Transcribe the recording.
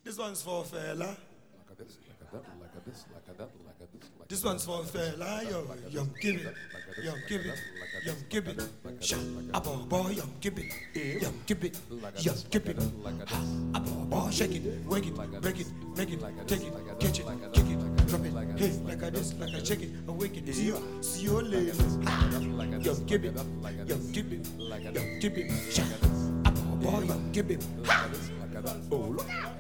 This one's for fella. Like a this, like a that, like a this, like a that, like a this, like This one's for fella. Yum give it. Yum give it. Yum give it. Shut up, boy. Yum give it. Yum give it. Yum give it. Up, boy. Shake it, wake it, break it, make it, take it, catch it, kick it, drop it. Hey, like a this, like a shake it, awake it. See you later. Yum give it. Yum give it. Yum give it. Shut up, boy. Yum give it. Oh, look out.